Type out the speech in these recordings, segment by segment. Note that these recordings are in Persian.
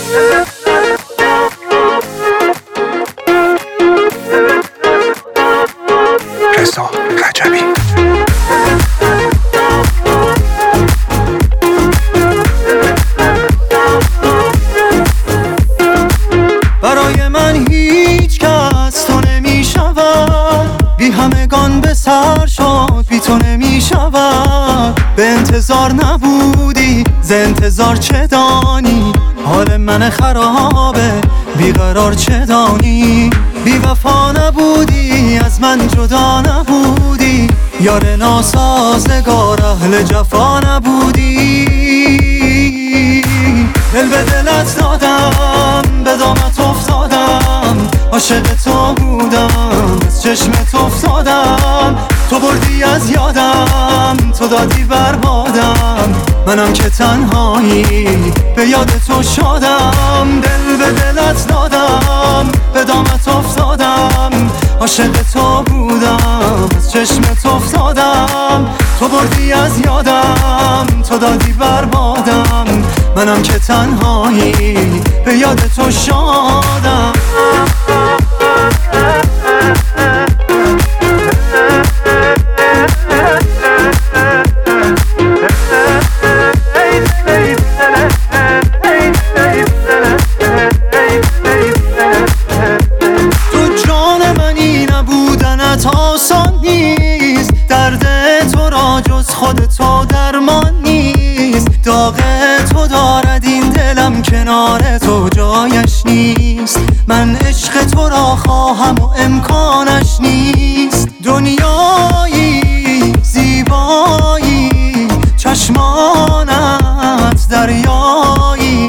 رضا رجبی. برای من هیچ کس تو نمی شود، بی همگان به سر شد بی تو نمی شود. به انتظار نبودی ز انتظار چه دانی، حال من خرابه بیقرار چه دانی. بی وفا نبودی از من جدا نبودی، یار ناسازگار اهل جفا نبودی. دل به دلت دادم به دامت افتادم، عاشق تو بودم از چشمت افتادم. تو بردی از یادم تو دادی بربادم، منم که تنهایی به یاد تو شدم. دل به دلت دادم به دامت افتادم، عاشق تو بودم از چشمت افتادم. تو بردی از یادم تو دادی بربادم، منم که تنهایی به یاد تو شدم. تو جان منی نبودنت آسان نیست، درد تو را جز خود تو درمان نیست. داغ تو دارد این دلم کنار تو جایش نیست. من عشق تو را خواهم و امکانش نیست. دنیایی زیبایی چشمانت دریایی،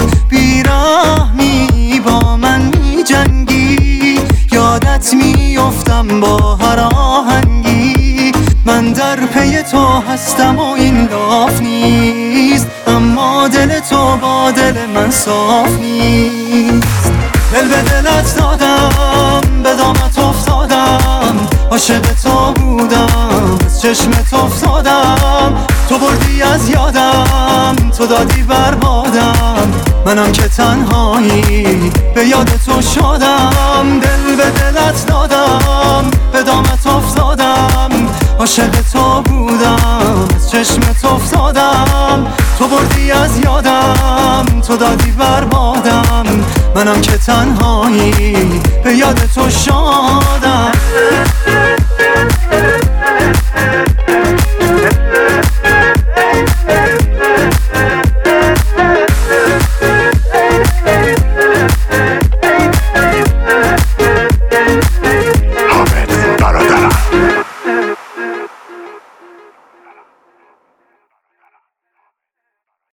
بیرحمی با من می جنگی. یادت می افتم با هر آهنگی، من در پی تو هستم و این لاف نیست. اما دل تو با دل من صاف نیست. دل به دلت دادم به دامت افتادم، عاشق تو بودم از چشمت افتادم. تو بردی از یادم تو دادی بربادم، منم که تنهایی به یاد تو شدم. دل به دلت دادم به دامت افتادم، عاشق تو بودم از چشمت افتادم. تو بردی از یادم تو دادی بربادم، منم که تنهایی به یاد تو شدم.